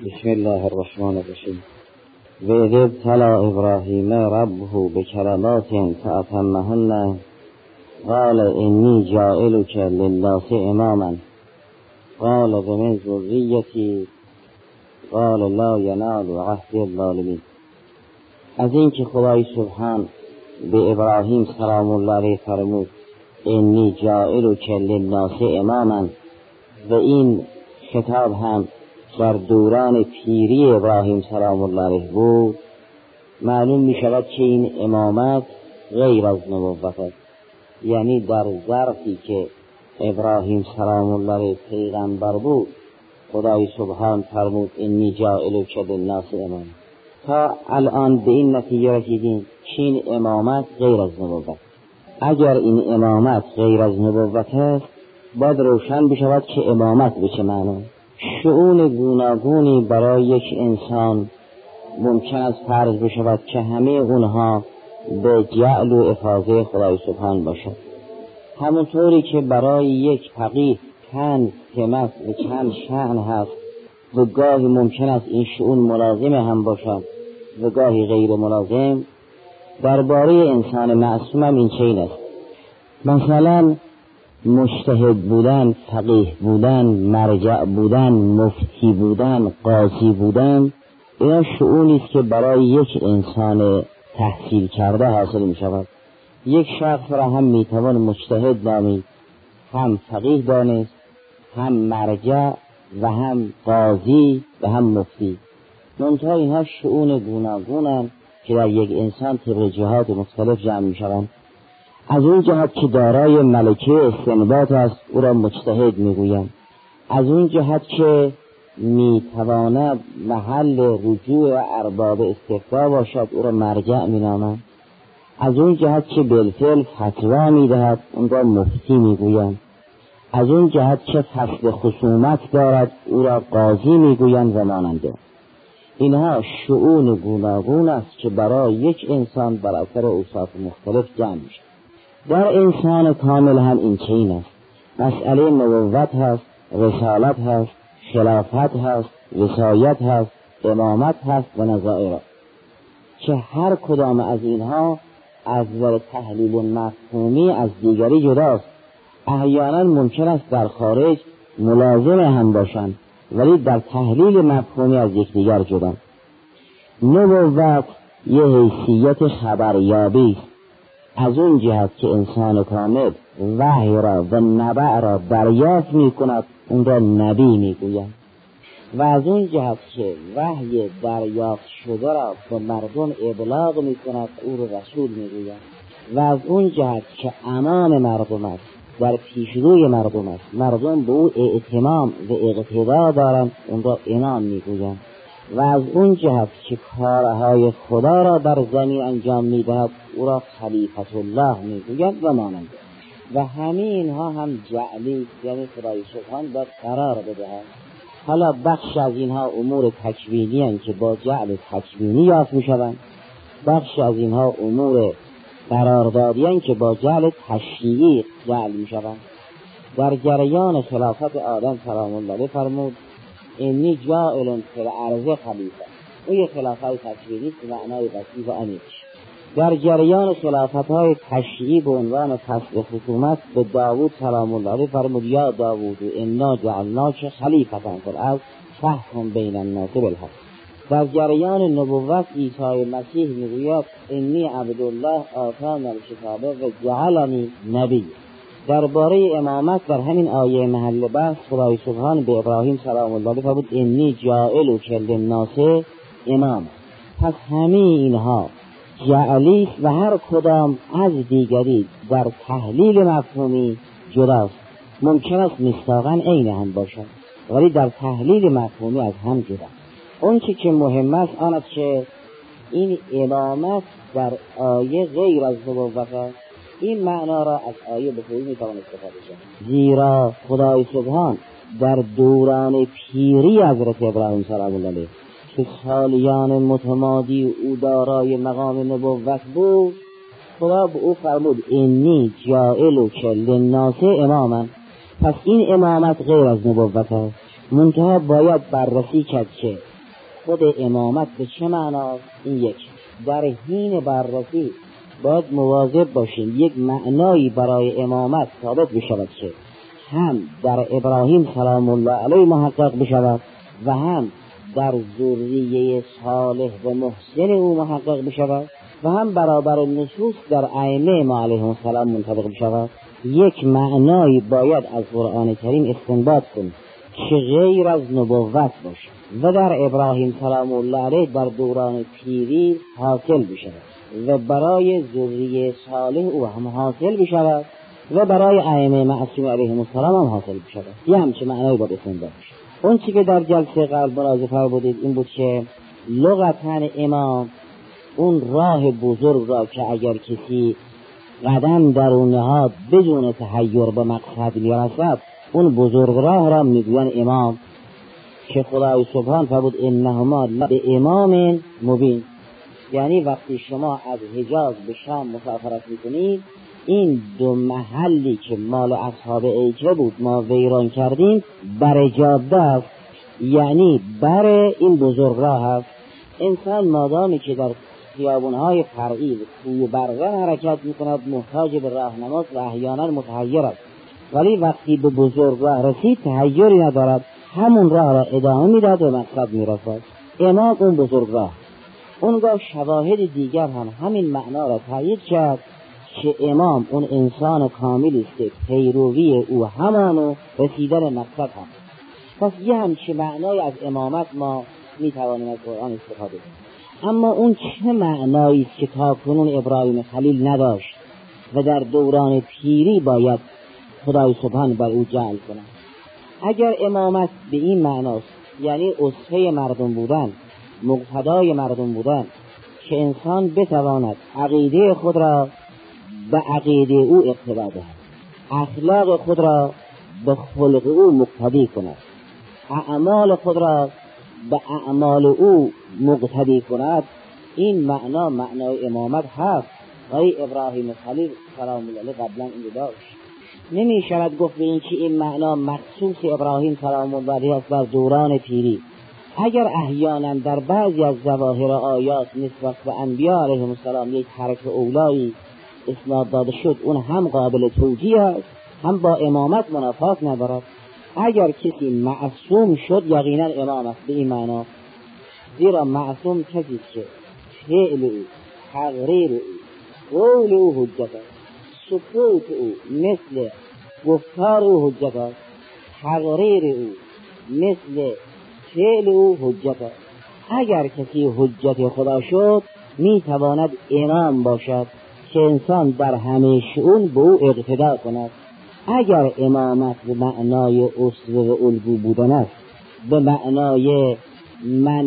بسم الله الرحمن الرحیم. و اذ ابتلی ابراهیم ربه بکلمات فاتمهن قال انی جاعلک للناس اماما قال ومن ذریتی قال لا ینال عهد الظالمین. از این که خدای سبحان به ابراهیم سلام الله علیه فرمود انی جاعلک للناس اماما، و این خطاب هم در دوران پیری ابراهیم سلام الله علیه بود، معلوم می شود که این امامت غیر از نبوت است. یعنی در ظرفی که ابراهیم سلام الله علیه پیغمبر بود، خدای سبحان فرمود انی جاعلک للناس اماما. تا الان به این نتیجه رسیدیم که این امامت غیر از نبوت. اگر این امامت غیر از نبوت است، باید روشن بشود که امامت به چه معنی. شؤون گوناگونی برای یک انسان ممکن است فرض بشود که همه اونها به جعل و افاضه خدای سبحان باشد. همونطوری که برای یک فقیه چند سمت و چند شأن هست و گاهی ممکن است این شؤون ملازم هم باشد و گاهی غیر ملازم، درباره انسان معصوم هم این چنین است. مثلا مجتهد بودن، فقیه بودن، مرجع بودن، مفتی بودن، قاضی بودن، اینا شؤونی است که برای یک انسان تحصیل کرده حاصل می شود. یک شخص را هم می توان مجتهد نامید، هم فقیه دانست، هم مرجع و هم قاضی و هم مفتی. منتها اینها شؤون گوناگونند که در یک انسان طبق جهات مختلف جمع می شوند. از اون جهت که دارای ملکه استنباط است او را مجتهد میگویند، از اون جهت که میتواند محل رجوع ارباب استفتاء باشد او را مرجع مینامند، از اون جهت که بالفعل فتوا میدهد اون را مفتی میگویند، از اون جهت که فصل خصومت دارد او را قاضی میگویند و ماننده. اینها شؤون گوناگون است که برای یک انسان بر اثر اوصاف مختلف جمع میشود. در انسان کامل هم این چنین است. مسئله نبوت هست، رسالت هست، خلافت هست، وصایت هست، امامت هست و نظائر، که هر کدام از اینها از نظر تحلیل مفهومی از دیگری جداست. احیانا ممکن است در خارج ملازم هم باشند ولی در تحلیل مفهومی از یکدیگر جدا. نبوت یه حیثیت خبریابی است، از اون جهت که انسان کامل وحی را و نبع را دریافت می کند اون را نبی می گوید، و از اون جهت که وحی دریافت شده را به مردم ابلاغ می کند او را رسول می گوید، و از اون جهت که امام مردم است، در پیشروی مردم است، مردم به او اعتمام و اقتدا دارند اون را امام می گوید، و از اون جهت که کارهای خدا را در زمین انجام می‌دهد او را خلیفت الله می‌گوید و مانند. و همه اینها هم جعلی، یعنی خدای سبحان باید قرار بدهد. حالا بخش از اینها امور تکوینی هستند که با جعل تکوینی یافت می‌شوند، بخش از اینها امور قراردادی هستند که با جعل تشریعی جعل می‌شوند. در جریان خلافت آدم سلام الله علیه فرمود انی جاعل فی الارض خلیفه. او یک خلافت تشریعی است به معنای وسیع و عمیق. در جریان خلافت‌های تشریعی به عنوان فصل خصومت به داوود سلام الله علیه فرمود یا داوود انا جعلناک خلیفة فی الارض فاحکم بین الناس بالحق. در جریان نبوت عیسی مسیح میگوید انی عبدالله آتانی الکتاب و جعلنی نبی. درباره امامت در همین آیه محل بحث خدای سبحان به ابراهیم سلام الله علیه فرمود انی جاعلک للناس امام. پس همه اینها جعلی و هر کدام از دیگری در تحلیل مفهومی جداست. ممکن است مصداقاً عین هم باشد ولی در تحلیل مفهومی از هم جدا. اون که مهم است آن است که این امامت در آیه غیر از نبوت است. این معنا را از آیه به خوبی میتوان استفاده کرد، زیرا خدای سبحان در دوران پیری حضرت ابراهیم سلام الله علیه که سالیان متمادی او دارای مقام نبوت بود، خدا به او فرمود انی جاعلک للناس اماما. پس این امامت غیر از نبوت است. منتها باید بررسی کرد که خود امامت به چه معناست؟ این یک. در حین بررسی باید مواظب باشیم یک معنایی برای امامت ثابت بشود که هم در ابراهیم سلام الله علیه محقق بشود و هم در ذریه صالح و محسن او محقق بشود و هم برابر نصوص در ائمه ما علیهم السلام منطبق بشود. یک معنایی باید از قرآن کریم استنباط کنیم که غیر از نبوت باشد و در ابراهیم سلام الله علیه در دوران پیری حاصل بشود و برای ذریه صالح او هم حاصل بشود و برای ائمه معصوم علیهم السلام هم حاصل بشود. یه همچه معنایی باید استنباط بشود. اون چی که در جلسه قبل ملاحظه فرمودید این بود که لغتاً امام اون راه بزرگ را که اگر کسی قدم در اون نهاد بدون تحیر به مقصد میرسد اون بزرگ راه را میگوین امام، که خدای سبحان فرمود انهما به امام مبین. یعنی وقتی شما از حجاز به شام مسافرت میکنید این دو محلی که مال اصحاب ایکه بود ما ویران کردیم بر جاده است، یعنی بر این بزرگ راه است. انسان مادامی که در خیابونهای فرعی و کوی برزن حرکت میکند محتاج به راهنماست و احیانا متحیر است، ولی وقتی به بزرگ راه رسید تحیری ندارد، همون راه را ادامه میداد و مقصد میرسد. امام اون بزرگ راه. اونگاه شواهد دیگر هم همین معنا را تایید کرد که امام اون انسان کاملی است که پیروی او همانو رسیدن مقصد هم. پس یه همچه معنای از امامت ما میتوانیم از قرآن استفاده کنیم. اما اون چه معنایی است که تاکنون ابراهیم خلیل نداشت و در دوران پیری باید خدای سبحان بر او جعل کنه؟ اگر امامت به این معناست یعنی اسوه مردم بودن، مقتدای مردم بودن، که انسان بتواند عقیده خود را به عقیده او اقتدا دهد، اخلاق خود را به خلق او مقتدی کند، اعمال خود را به اعمال او مقتدی کند، این معنا معنای امامت هست. ولی ابراهیم خلیل سلام الله علیه قبلا این داشت. نمی شود گفت به این که این معنا مخصوص ابراهیم سلام الله علیه است در دوران پیری. اگر احیانا در بعضی از ظواهر آیات نسبت به انبیاء علیهم السلام یک حرف اولایی اسناد داده شد اون هم قابل توجیه است، هم با امامت منافات ندارد. اگر کسی معصوم شد یقینا امام است به این معنا، زیرا معصوم کسی که فعل او، تقریر او، قول او حجت است، سکوت او مثل گفتار او حجت است، تقریر او مثل فعل او حجت است. اگر کسی حجت خدا شد میتواند امام باشد که انسان در همه شئون به او اقتدا کند. اگر امامت به معنای اسوه و الگو بودن است، به معنای من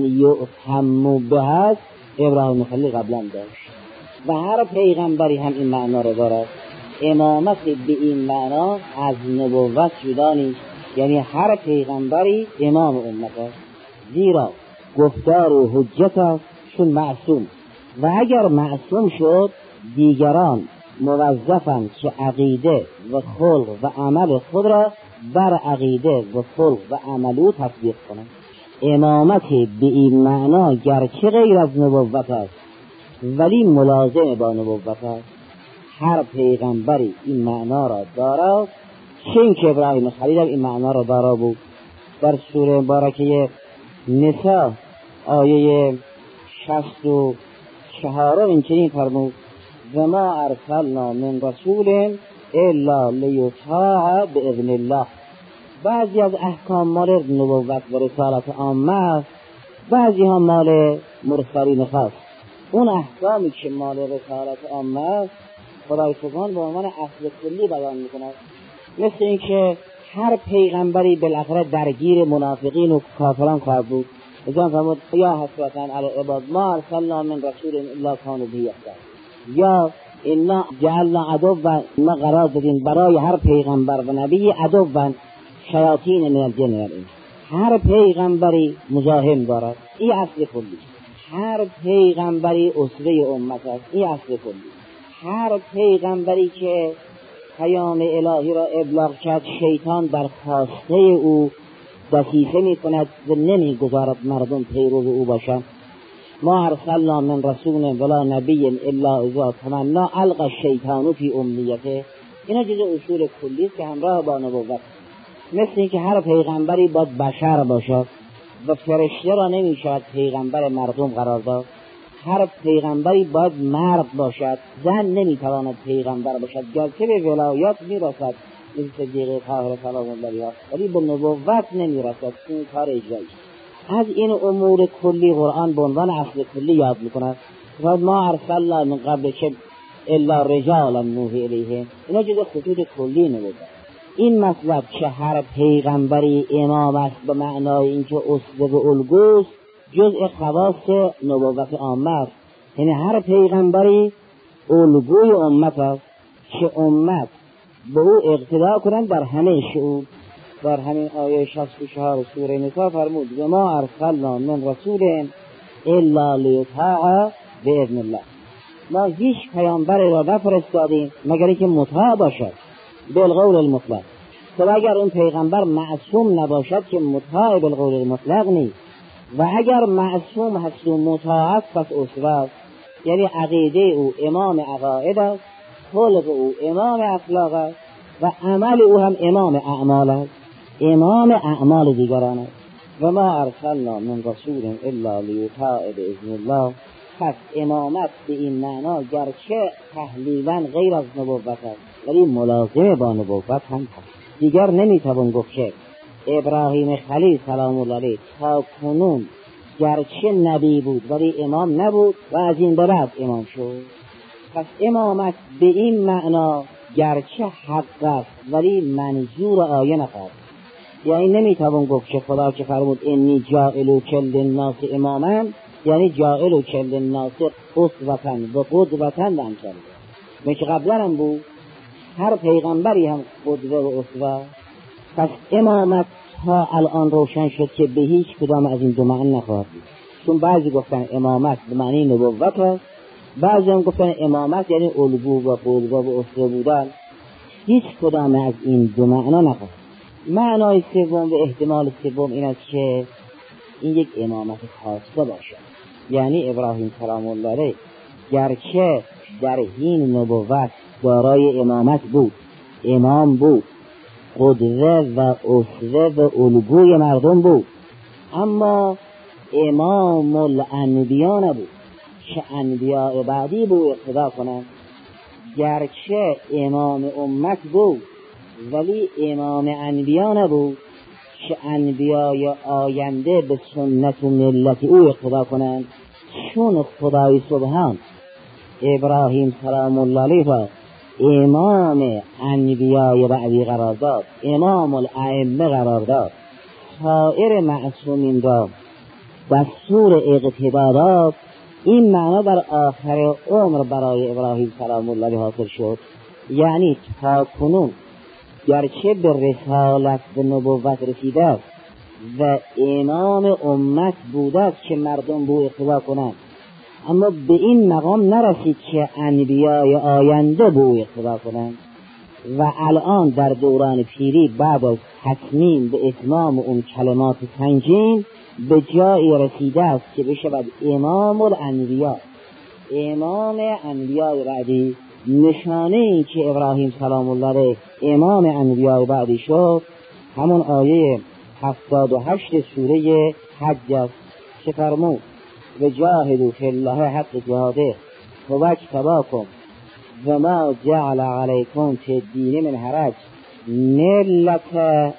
یؤتم به است، ابراهیم خلیل قبلا داشت و هر پیغمبری هم این معنا را دارد. امامت به این معنا از نبوت جدا نیست، یعنی هر پیغمبری امام امت است، زیرا گفتار و حجت است چون معصوم. و اگر معصوم شد دیگران موظفند که عقیده و خلق و عمل خود را بر عقیده و خلق و عمل او تطبیق کنند. امامت به این معنا گرچه غیر از نبوت است ولی ملازم با نبوت است. هر پیغمبری این معنا را دارد، چه این که ابراهیم خلیل این معنا را دارا بود. در سوره مبارکه نساء آیه 64 این چنین فرمود و ما ارسلنا من رسول الا لیطاع باذن الله. بعضی از احکام مال نبوت و رسالت عامه است، بعضی ها مال مرسلین خاص. اون احکامی که مال رسالت عامه است خدای سبحان به عنوان اصل کلی بیان میکند، مثل این که هر پیغمبری بالاخره درگیر منافقین و کافران خواهد بود. ازان فرمود یا حسرتاً علی عباد ما ارسلنا من رسول الا كانوا به یستهزئون، یا انا جعلنا عدوا، ما قرار دادیم برای هر پیغمبر و نبی عدوا شیاطین من الجن والانس. هر پیغمبری مزاحم دارد، این اصل کلی. هر پیغمبری اسوه امت است، این اصل کلی. هر پیغمبری که پیام الهی را ابلاغ کرد شیطان در خواسته او دسیسه میکند و نمیگذارد مردم پیرو او باشند. ما ارسلنا من رسول ولا نبی الا اذا تمنا القى الشیطان فی امنیته. اینا جزء اصول کلی است که همراه با نبوت، مثل اینکه هر پیغمبری باید بشر باشد و فرشته را نمیشود پیغمبر مردم قرار داد. هر پیغمبری باید مرد باشد، زن نمیتواند پیغمبر باشد، گرچه به ولایات میرسد مثل صدیق طاهر سلام الله علیه، ولی به نبوت نمیرسد. این کار اجرایی. از این امور کلی قرآن به عنوان اصل کلی یاد میکند. ما ارسلنا من قبل که الا رجالا نوحی الیهم. اینا جزء خطوط کلی نبوت. این مطلب که هر پیغمبری امام است به معنای اینکه اسوه و الگوست جزء خواص نبوت عامه است. یعنی هر پیغمبری الگوی امت است که امت به او اقتدا کنند در همه شعوب. در همین آیه 64 سوره نساء فرمود و ما ارسلنا من رسول الا لیطاع باذن الله. ما هیچ پیامبر را نفرستادیم مگر اینکه مطاع باشد بالقول المطلق. تو اگر اون پیغمبر معصوم نباشد که مطاع بالقول المطلق نیست، و اگر معصوم هست و مطاع است پس اسوه است. یعنی عقیده او امام عقاید است، خلق او امام اخلاق است و عمل او هم امام اعمال است، امام اعمال دیگران است. و ما ارسلنا من رسول الا لیطاع باذن الله. پس امامت به این معنا گرچه تحلیلا غیر از نبوت است ولی ملازم با نبوت هم هست. دیگر نمیتوان گفت که ابراهیم خلیل سلام الله علیه تا کنون گرچه نبی بود ولی امام نبود و از این به بعد امام شد. پس امامت به این معنا گرچه حق است ولی منظور آیه نخواهد. یعنی نمیتوان گفت که خدا که فرمود انی جاعل للناس اماما یعنی جاعل للناس اسوة و قدوة و امثال. مثل قبلا هم بود، هر پیغمبری هم قدوه و اسوه. پس امامت تا الان روشن شد که به هیچ کدام از این دو معنی نخواهد بود. چون بعضی گفتن امامت به معنی نبوت است، بعضی هم گفتن امامت یعنی الگو و قدوه و اسوه بودن. هیچ کدام از این دو معنا نخواهد. معنای سوم و احتمال سوم این است که این یک امامت خاصه باشد. یعنی ابراهیم سلام الله علیه گرچه در حین نبوت دارای امامت بود، امام بود، قدوه و اسوه و الگوی مردم بود، اما امام الانبیا نبود که انبیاء بعدی بود اقتدا کنند. گرچه امام امت بود ولی امام انبیا نبود که انبیای آینده به سنت و ملت او اقتدا کنند. چون خدای سبحان ابراهیم سلام الله علیه را امام انبیای بعدی قرار داد، امام الائمه قرار داد، سایر معصومین را دستور اقتدا داد، این معنا در آخر عمر برای ابراهیم سلام الله علیه حاصل شد. یعنی تا کنون گرچه به رسالت به نبوت رسیده است و امام امت بوده است که مردم به او اقتدا کنند، اما به این مقام نرسید که انبیای آینده به او اقتدا کنند. و الان در دوران پیری بعد از تتمیم به اتمام اون کلمات سنگین به جایی رسیده است که بشود امام الانبیا، امام انبیای بعدی. نشانه این که ابراهیم سلام الله علیه امام انبیای بعدی شد همون آیه 78 سوره حج است که فرمود و جاهدوا فی الله حق جهاده هو اجتباکم و ما جعل علیکم فی الدین من حرج ملت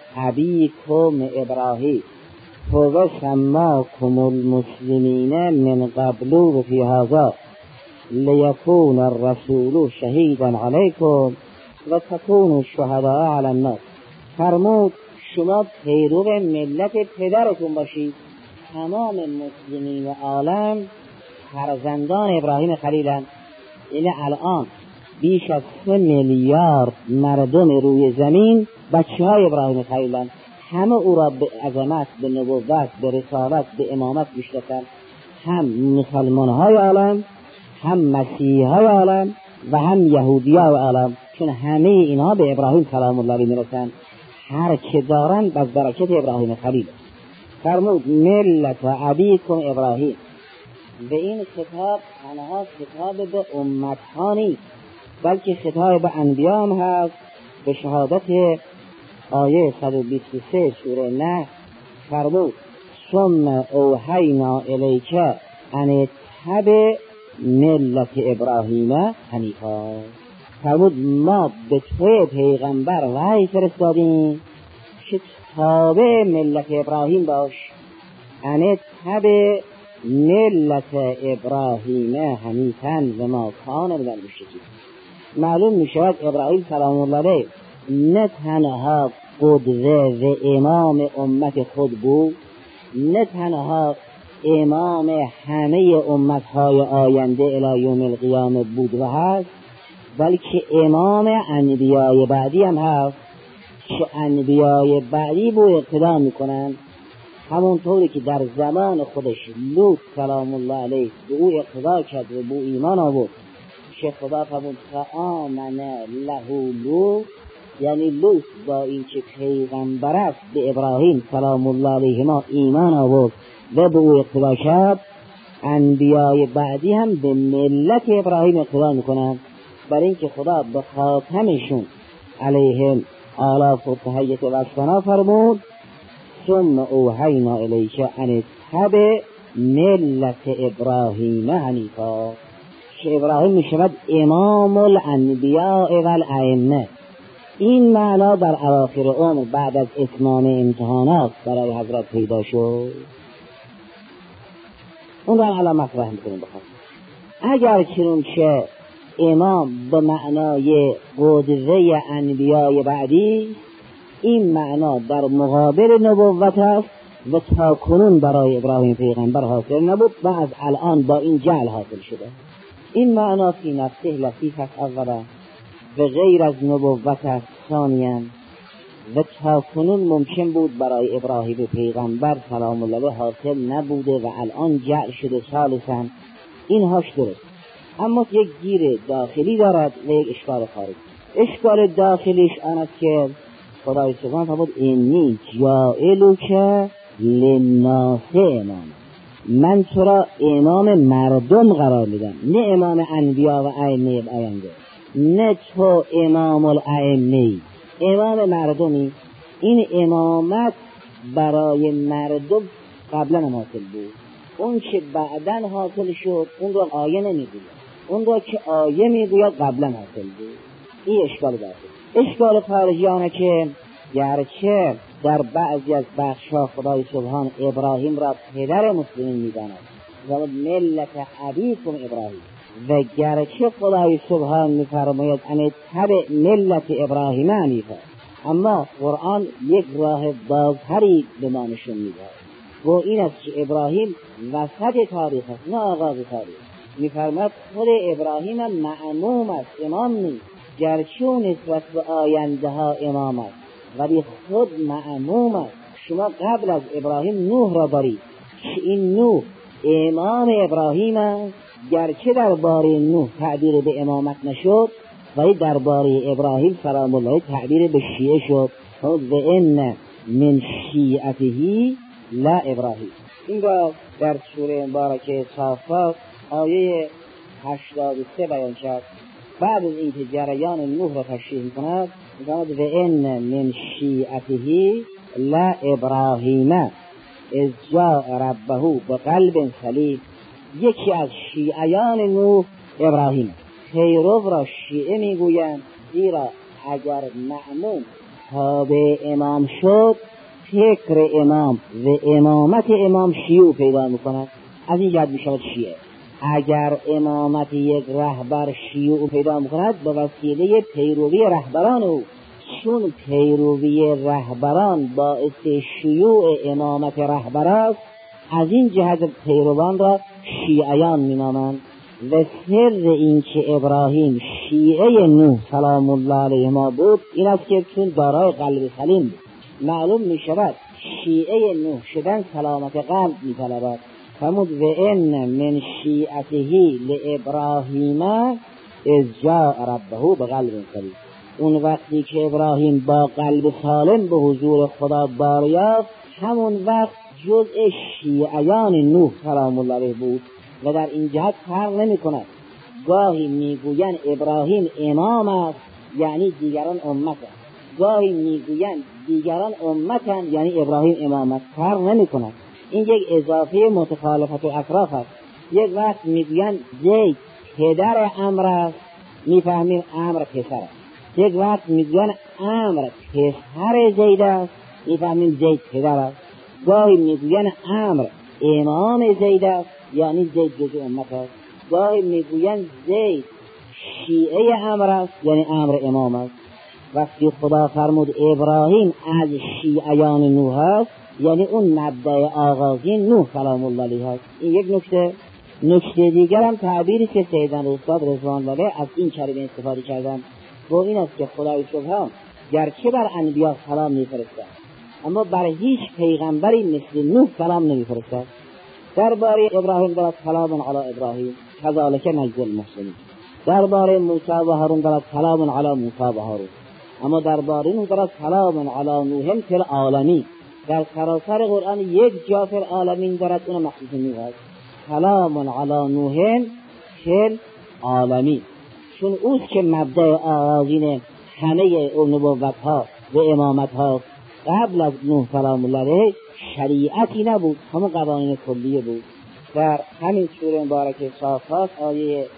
ابیکم ابراهیم هو سماکم المسلمین من قبل و فی هذا لیکون الرسول شهیدا علیکم و تکونوا شهداء علی الناس. فرمود شما پیرو ملت پدرتون باشید. تمام مسلمین عالم فرزندان ابراهیم خلیلند. این الان بیش از 3 میلیارد مردم روی زمین بچه های ابراهیم خلیلند. همه او را به عظمت، به نبوت، به رسالت، به امامت میشناسند. هم مسلمان های عالم، هم مسیحی های عالم و هم یهودی های عالم، چون همه اینها به ابراهیم سلام الله علیه میرسند. هر که دارند از برکت ابراهیم خلیل. فرمود ملت ابیکم ابراهیم. به این خطاب تنها خطاب به امت ها نیست، بلکه خطاب به انبیا هم هست. به شهادت آیه 123 سوره نحل فرمود ثم اوحینا الیک ان اتبع ملت ابراهیم حنیفا. فرمود ما به توی پیغمبر وحی فرستادیم که تابع ملت ابراهیم باش. ان اتبع ملت ابراهیم حنیفا و ما کان من المشرکین. معلوم می شود ابراهیم سلام الله علیه نه تنها قدوه و امام امت خود بود، نه تنها امام همه امتهای آینده الی یوم القیامه بود و هست، بلکه امام انبیای بعدی هم هست که انبیای بعدی بو اقتدا میکنن. همونطوری که در زمان خودش لوط سلام الله علیه به او اقتدا کرد و به ایمان آورد که خدا فرمود فآمن له لوط، یعنی لوط با این که پیغمبر است به ابراهیم سلام الله علیه ما ایمان آورد و به او اقتدا کرد. انبیای بعدی هم به ملت ابراهیم اقتدا میکنند، برای اینکه خدا به خاتمشون علیهم آلاف و تحیت و ثنا فرمود ثم اوحینا الیک ان اتبع ملت ابراهیم حنیفا، که ابراهیم می شود امام الانبیاء و الائمه. این معنا در اواخر عمر بعد از اتمام امتحانات برای حضرت پیدا شد. اون را الان مطرح میکنیم. بخواد اگر چنون که امام به معنای قدوه انبیاء بعدی، این معنا در مقابل نبوت است و تا کنون برای ابراهیم پیغمبر حاصل نبود و از الان با این جعل حاصل شده. این معنا فی نفسه لطیف است اولا و غیر از نبوت است ثانیا، و تا کنون ممکن بود برای ابراهیم پیغمبر سلام الله علیه حاصل نبوده و الان جعل شده ثالثا. اینهاش درست، اما یک گیر داخلی دارد و یک اشکال خارجی. اشکال داخلیش آن است که خدای سبحانه فرمود انی جاعلک للناس اماما، من تو را امام مردم قرار میدم، نه امام انبیا و ائمه آینده، نه تو امام الائمه، امام مردمی. این امامت برای مردم قبلا حاصل بود، اون که بعدن حاصل شد اون را آیه نمیگوید، اون را که آیه میگوید قبلا حاصل بود. این اشکال داخلی. اشکال خارجی آنه که گرچه در بعضی از بخش‌ها خدای سبحان ابراهیم را پدر مسلمین می‌داند و ملت ابیکم ابراهیم، و گرچه خدای سبحان می‌فرماید ان تبع ملت ابراهیم حنیفا، اما قرآن یک راه بازتری به ما نشون می‌دهد و این است که ابراهیم وسط تاریخ است نه آغاز تاریخ. می‌فرماید خود ابراهیم معموم است، امام نیست، گرچه نسبت به آینده ها امام است ولی خود معموم است. شما قبل از ابراهیم نوح را دارید که این نوح امام ابراهیم است، گرچه درباره نوح تعبیر به امامت نشد ولی درباره ابراهیم سلام الله تعبیر به شیعه شد. و ان من شیعته لا ابراهیم. این را در سوره مبارکه صافات آیه 83 بیان کرد. بعد از اینکه جریان نوح را تشریح می‌کند می‌گوید و ان من شیعته لا ابراهیم اذ جاء ربه بقلب سلیم. یکی از شیعیان نوح ابراهیم. پیرو را شیعه میگویند زیرا اگر مأموم تابع امام شد فکر امام و امامت امام شیوع پیدا می‌کند، از این جهت می‌شود شیعه. اگر امامت یک رهبر شیوع پیدا می‌کند به وسیله پیروی رهبران او، چون پیروی رهبران باعث شیوع امامت رهبر است، از این جهت پیروان را شیعیان می‌نامند. و سر این که ابراهیم شیعه نوح سلام الله علیه ما بود این است که چون دارای قلب سلیم بود. معلوم می‌شود شیعه نوح شدن سلامت قلب می‌طلبد. فرمود و ان من شیعته لابراهیم اذ جاء ربه بقلب سلیم. اون وقتی که ابراهیم با قلب سالم به حضور خدا بار یافت، همون وقت جزء شیعیان نوح سلام الله علیه بود و در این جهت فرق نمی کند. گاهی میگویند ابراهیم امام است یعنی دیگران امت است، گاهی میگویند دیگران امتند یعنی ابراهیم امام است، فرق نمی کند. این یک اضافه متخالفت و اطراف است. یک وقت میگویند زید پدر عمرو است، میفهمیم عمرو پسر است. یک وقت میگویند عمرو پسر زید است، میفهمیم زید پدر است. گاهی میگویند عمرو امام زید است یعنی زید جزء امت است. گاهی میگویند زید شیعه عمرو است یعنی عمرو امام است. وقتی خدا فرمود ابراهیم از شیعیان نوح است یعنی اون مبدأ آغازین نوح سلام الله علیه است. این یک نکته. نکته دیگر هم تعبیری که سیدن استاد رضوان الله از این کلمه استفاده کردن و این است که خدای سبحان گرچه بر انبیا سلام میفرستد اما بر هیچ پیغمبری مثل نوح سلام نمیفرستد. درباره ابراهیم دارد سلام علی ابراهیم کذالک نجزی المحسنین، درباره موسی و هارون دارد سلام علی موسی و هارون، اما درباره نوح دارد سلام علی نوح فی العالمین. در سراسر قرآن یک جا فی العالمین دارد، اون مخصوص نوح است. سلام علی نوح فی العالمین، چون اوست که مبدأ آغازین همه نبوت ها و امامت ها. قبل از نوح سلام الله علیه شریعتی نبود، همون قوانین کلیه بود. در همین سوره مبارکه صافات آیه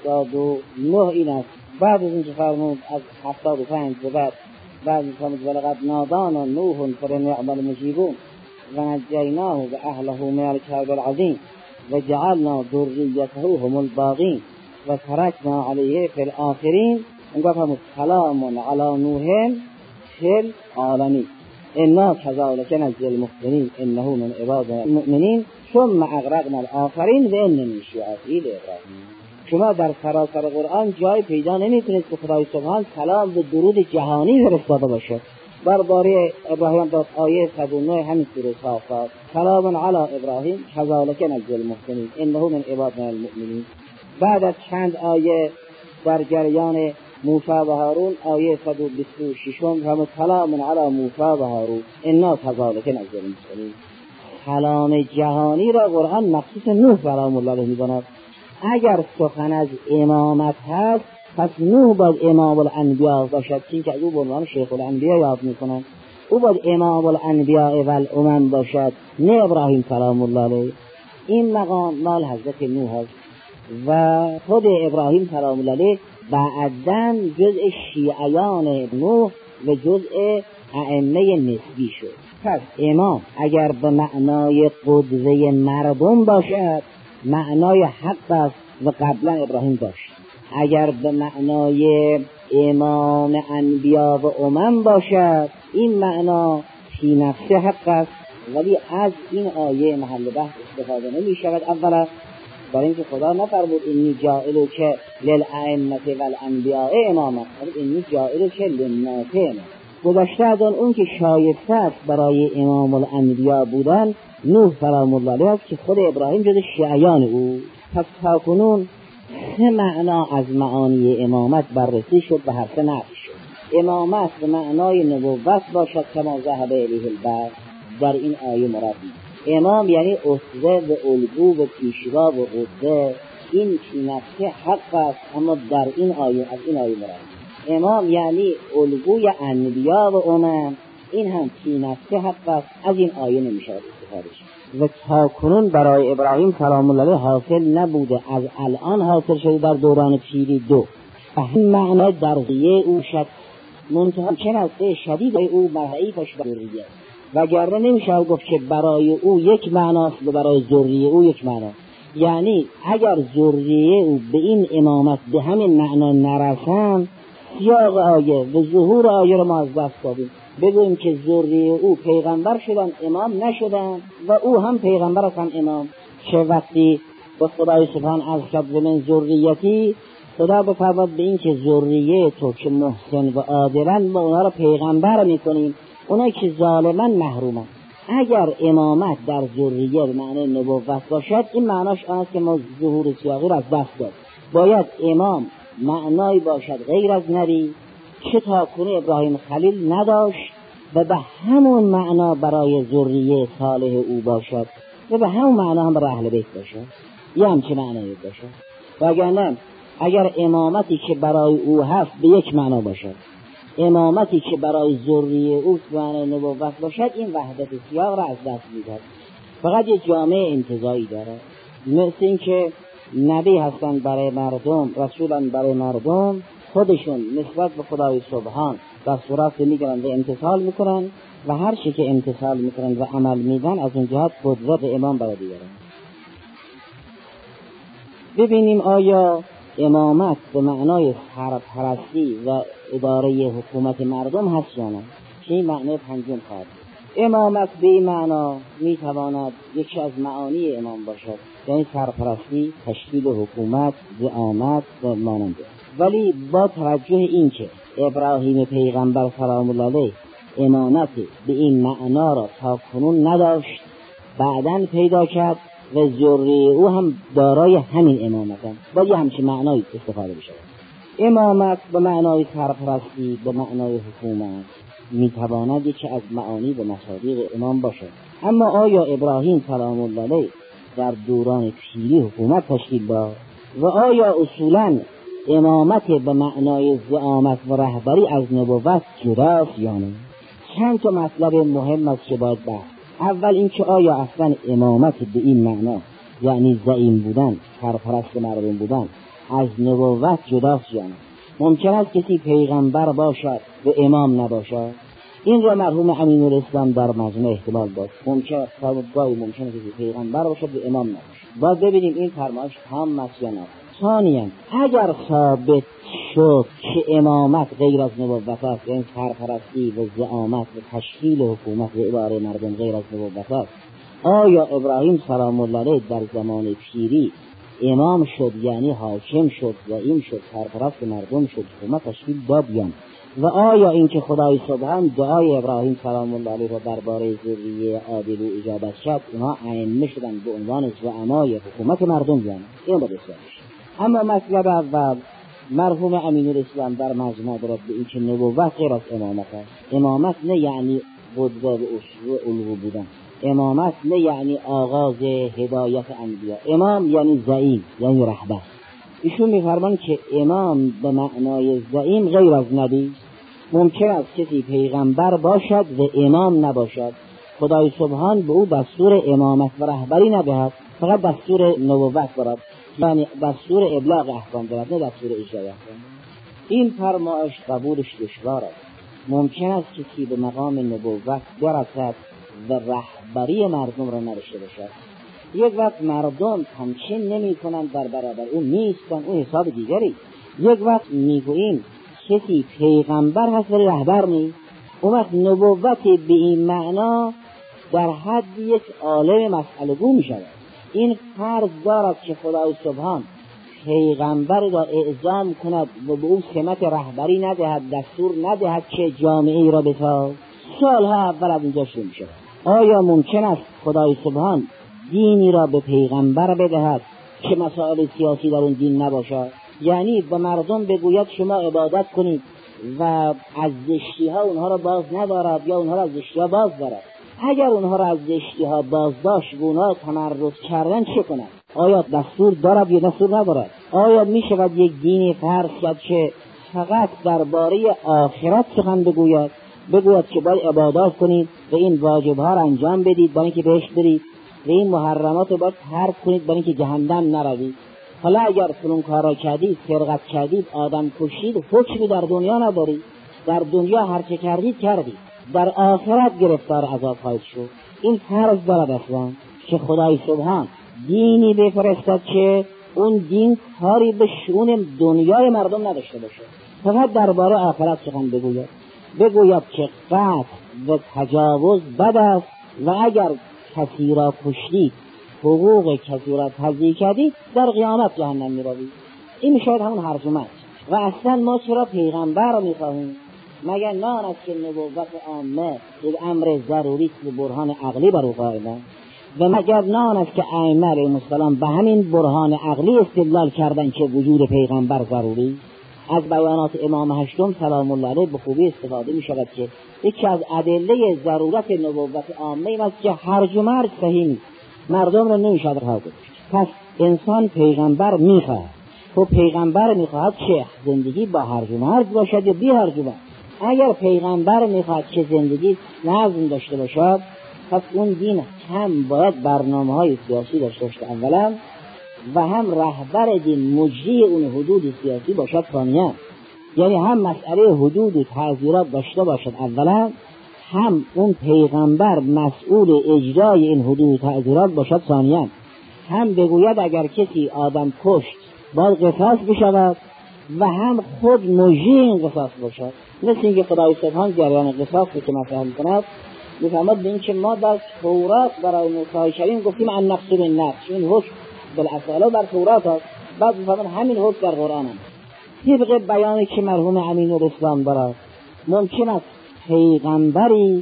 79 این است. بعد از اینکه فرمود از 75 به بعد فرمود ولقد نادانا نوح فلنعم المجیبون و نجیناه و اهله من الکرب العظیم و جعلنا ذریته هم الباقین و ترکنا علیه فی الآخرین. اونجا فرمود سلام علی نوح فی العالمین انا کذالک نجزی المحسنین انه من عبادنا المؤمنین ثم اغرقنا الآخرین و ان من شیعته ابراهیم. شما در سراسر قرآن جای پیدا نمی‌کنید که خدای سبحان سلام و درود جهانی فرستاده باشد. درباره ابراهیم در آیه 109 همین سوره صافات سلام علی ابراهیم کذالک نجزی المحسنین انه من عبادنا المؤمنین. بعد از چند آیه در جریان موسی و هارون آیه 126 هم سلام علی موسی و هارون انا کذالک نجزی المحسنین. سلام جهانی را قرآن مخصوص نوح سلام الله علیه می‌داند. اگر سخن از امامت هست پس نوح باید امام الانبیا باشد، چون که او به عنوان شیخ الانبیا یاد می‌کنند. او باید امام الانبیا و الامم باشد، نه ابراهیم سلام الله علیه. این مقام مال حضرت نوح است و خود ابراهیم سلام الله علیه بعداً جزء شیعیان نوح و جزء ائمه نسبی شد. پس امام اگر به معنای قدوه مردم باشد معنای حق است و قبلا ابراهیم داشت. اگر به معنای امام انبیا و امم باشد این معنا فی نفس حق است، ولی از این آیه محل بحث استفاده نمی شود. اولا برای اینکه خدا نفرمود انی جاعلک للائمة والانبیاء اماما، انی جاعلک للناس اماما. گذشته از اون که شایسته است برای امام الانبیا بودن نوح سلام الله علیه است که خود ابراهیم جز شیعیان او. پس تاکنون سه معنا از معانی امامت بررسی شد و هر سه نفی شد. امامت به معنای نبوت باشد کما ذهب الیه البعض در این آیه مراد. امام یعنی اسوه و الگو و پیشوا و قدوه، این فی نفس حق است، اما در این آیه از این آیه مراد. امام یعنی الگوی انبیا و امم، این هم فی نفس حق است، از این آیه نمیشه استفاده شد. و تا کنون برای ابراهیم سلام الله علیه حاصل نبوده، از الان حاصل شده در دوران پیری دو. این معنی در ذریه او شد منتها چه نوعه شدید او مرحعی پشت ذریه، وگرنه نمیشه گفت که برای او یک معناست و برای ذریه او یک معناست. یعنی اگر ذریه او به این امامت به همین معنا نرسن سیاق آیه و ظهور آیه رو ما از دست دادیم. بگوییم که ذریه او پیغمبر شدن امام نشدن و او هم پیغمبر هم امام. چه وقتی به خدای سبحان از شد من ذریتی خدا بفرماد به این که ذریه تو که محسن و عادلن ما اونها رو پیغمبر میکنیم، اونایی که ظالمن محرومن. اگر امامت در ذریه به معنی نبوت باشد این معناش آن است که ما ظهور سیاقی را از دست داد. باید امام معنایی باشد غیر از نبی چه تاکنون ابراهیم خلیل نداشت و به همون معنا برای ذریه صالح او باشد و به همون معنا هم برای اهل بیت باشد، یه همچه معنایی باشد. وگرنه اگر امامتی که برای او هست به یک معنا باشد، امامتی که برای ذریه او به معنای نبوت باشد، این وحدت سیاق را از دست می‌دهد. فقط یک جامعه انتزاعی داره، مثل این که نبی هستن برای مردم، رسولن برای مردم، خودشون نسبت به خدای سبحان دستورات میگیرن و امتثال میکنن و هر چی که امتثال میکنن و عمل میدن از اون جهت قدرت امام برای دیگران. ببینیم آیا امامت به معنای سرپرستی و اداره حکومت مردم هست یا نه؟ که این معنی پنجم خواهد. امامت به این معنا میتواند یکی از معانی امام باشد، یعنی سرپرستی، تشکیل حکومت، زعامت و مانند. ولی با توجه این که ابراهیم پیغمبر سلام الله علیه امامت به این معنا را تا کنون نداشت، بعداً پیدا کرد و ذریه او هم دارای همین امامتند، باید همچین معنایی استفاده بشه. امامت به معنای سرپرستی، به معنای حکومت میتواند یکی از معانی و مصادیق امام باشد. اما آیا ابراهیم سلام الله علیه در دوران پیری حکومت تشکیل داد و آیا اصولاً امامت به معنای زعامت و رهبری از نبوت جداست یا نه؟ چند تا مطلب مهم است که باید بحث. اول این که آیا اصلا امامت به این معنا، یعنی زعیم بودن، سرپرست مردم بودن، از نبوت جداست یا نه؟ ممکن است کسی پیغمبر باشد و امام نباشد. این را مرحوم امین‌الاسلام در مجمع احتمال داد. ممکن است کسی پیغمبر باشد و امام نباشد. باید ببینیم این فرمایش تام است یا نه. ثانیاً اگر ثابت شد که امامت غیر از نبوت است، یعنی سرپرستی و زعامت و تشکیل حکومت و اداره مردم غیر از نبوت است، آیا ابراهیم سلام الله علیه در زمان پیری امام شد، یعنی حاکم شد، زعیم شد، سرپرست مردم شد، حکومت تشکیل داد یا نه؟ و آیا اینکه خدای سبحان دعای ابراهیم سلام الله علیه را درباره ذریه عادل و اجابت کرد، اونها ائمه شدند به عنوان زعمای حکومت مردم یا نه؟ این باید بسیار بشه. اما مطلب اول مرحوم امین‌الاسلام در مجمع دارد به این که نبوت غیر از امامت است. امامت نه یعنی قدرت و علو بودن، امامت نه یعنی آغاز هدایت انبیا، امام یعنی زعیم، یعنی رهبر. ایشون می‌فرمایند که امام به معنای زعیم غیر از نبی. ممکن است کسی پیغمبر باشد و امام نباشد، خدای سبحان به او دستور امامت و رهبری ندهد، فقط دستور نبوت دارد، یعنی دستور ابلاغ احکام دارد، نه دستور اجرای احکام. این فرمایش قبولش دشوار است. ممکن است کسی به مقام نبوت برسد و رهبری مردم را نداشته باشد. یک وقت مردم تمکین نمی کنند در برابر اون نیستن، اون حساب دیگری. یک وقت میگوییم کسی پیغمبر هست ولی رهبر نیست، اون وقت نبوت به این معنا در حد یک عالم مسئله گو می شود. این فرض دارد که خدای سبحان پیغمبر را اعزام کند و به او سمت رهبری ندهد، دستور ندهد که جامعه را بساز. سالها اول از اینجا شروع شد. آیا ممکن است خدای سبحان دینی را به پیغمبر بدهد که مسائل سیاسی در اون دین نباشد؟ یعنی به مردم بگوید شما عبادت کنید و از زشتی ها اونها را باز ندارد یا اونها را از زشتی ها باز دارد. اگر اونها را از زشتی ها باز داشت و اونها تمرد کردن چه کنند؟ آیا دستور دارد یا دستور ندارد؟ آیا می شود یک دینی فرض کرد که فقط درباره آخرت سخن بگوید که باید عبادات کنید و این واجب ها را انجام بدید برای اینکه بهشت برید و این محرمات رو باید ترک کنید برای اینکه جهنم نروید؟ حالا اگر فلان کارا کردید، سرقت کردید، آدم کشید، حکمی در دنیا ندارید، در دنیا هر چه کردید در آخرت گرفتار عذاب خواهید شد. این فرض دارد اصلا که خدای سبحان دینی بفرستد که اون دین کاری به شؤون دنیای مردم نداشته باشه، فقط درباره آخرت سخن بگوید که قتل و تجاوز بد است و اگر کسی را کشتید، حقوق کسی را تضییع کردید، در قیامت جهنم میروید. این میشود همون هرجمت. و اصلا ما چرا پیغمبر را میخواهیم؟ مگر نه آن است که نبوت عامه یک امر ضروری است و برهان عقلی بر او قائلند؟ و مگر نه آن است که ائمه علیهم السلام به همین برهان عقلی استدلال کردند که وجود پیغمبر ضروری؟ از بیانات امام هشتم سلام الله علیه به خوبی استفاده می شود که یکی از ادله ضرورت نبوت عامه این است که هرج و مرج صحیح نیست، مردم را نمی شود رها کرد. پس انسان پیغمبر می خواهد، تو پیغمبر می خواهد که زندگی با هرج و مرج باشد یا بی هرج و مرج. اگر پیغمبر می خواهد که زندگی نظم داشته باشد، پس اون دین هم باید برنامه‌های سیاسی داشته باشد اولا، و هم رهبر دین مجری اون حدود سیاسی باشد ثانیاً. یعنی هم مسئله حدود و تعزیرات داشته باشد اولا، هم اون پیغمبر مسئول اجرای این حدود و تعزیرات باشد ثانیاً. هم بگوید اگر کسی آدم کشت باید قصاص بشود و هم خود مجری این قصاص باشد. مثل اینکه خدای سبحان جریان قصاص که مطرح می‌کند می‌فرماید به اینکه ما در تورات برای موسی کریم گفتیم ان نقص بالنقص، این حکم بالاصاله در تورات است، بعد می‌فرماید همین حکم در قرآن است. طبق بیانی که مرحوم امین الاسلام دارد ممکن است پیغمبری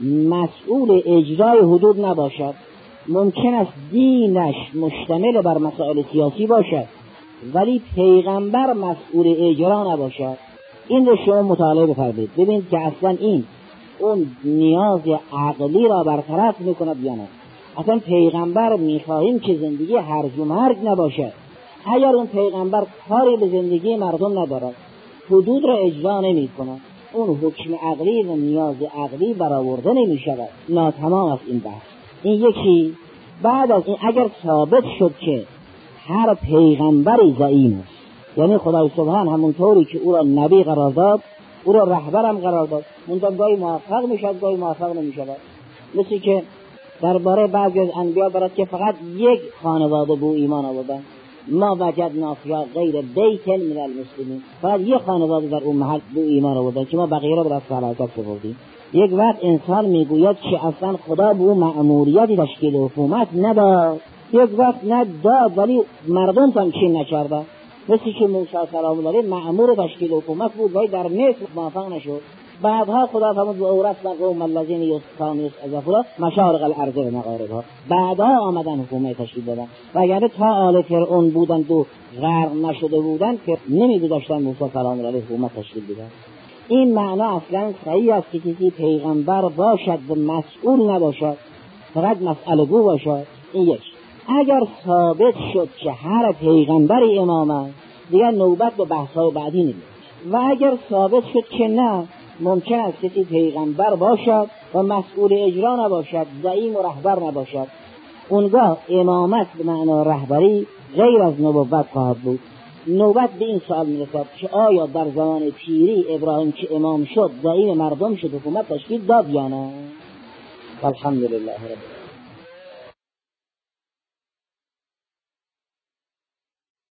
مسئول اجرای حدود نباشد، ممکن است دینش مشتمل بر مسائل سیاسی باشد ولی پیغمبر مسئول اجرا نباشد. این رو شما مطالعه بفرمایید ببینید که اصلا این اون نیاز عقلی را برطرف میکند یا نه. اصلا پیغمبر میخواهیم که زندگی هرج و مرج نباشد. اگر اون پیغمبر کاری به زندگی مردم ندارد، حدود را اجرا نمی کند، اون حکم عقلی و نیاز عقلی برآورده نمی شود. ناتمام است این بحث. این یکی. بعد از این اگر ثابت شد که هر پیغمبری زعیم است، یعنی خدای سبحان همونطوری که او را نبی قرار داد او را رهبرم قرار داد، منتها گاهی موفق میشد گاهی موفق نمیشد. مثل که درباره بعضی از انبیا برات که فقط یک خانواده به ایمان آوردن، ما وجدنا فیها غیر بیت من المسلمین، فقط یک خانواده در اون محل به ایمان آوردن که ما بقیه را برای فلاکت سپردیم. یک وقت انسان میگوید که اصلا خدا به اون مأموریتی تشکیل حکومت نداد، یک وقت نداد ولی مردم تمکین نکردن. مثل که موسی سلام الله علیه مأمور تشکیل حکومت بود ولی در مصر موفق نشد. بعدها خدا فرمود و اورثنا قوم الذین یستضعفون مشارق الارض و مغاربها، بعدها آمدن حکومت تشکیل دادن. وگرنه تا آل فرعون بودند و غرق نشده بودند که نمیگذاشتن موسی سلام الله علیه حکومت تشکیل بدن. این معنا اصلا صحیح است که کسی پیغمبر باشد و مسئول نباشد، فقط مسئله گو باشد. این یک. اگر ثابت شد که هر پیغمبری امام است دیگر نوبت به بحث‌های بعدی نمیاد. و اگر ثابت شد که نه، ممکن است کسی پیغمبر باشد و مسئول اجرا نباشد، زعیم و رهبر نباشد، اونگاه امامت به معنی رهبری غیر از نبوت خواهد بود. نوبت به این سوال میرسد که آیا در زمان پیری ابراهیم که امام شد زعیم مردم شد حکومت تشکیل داد یا نه؟ الحمدلله رب العالمین.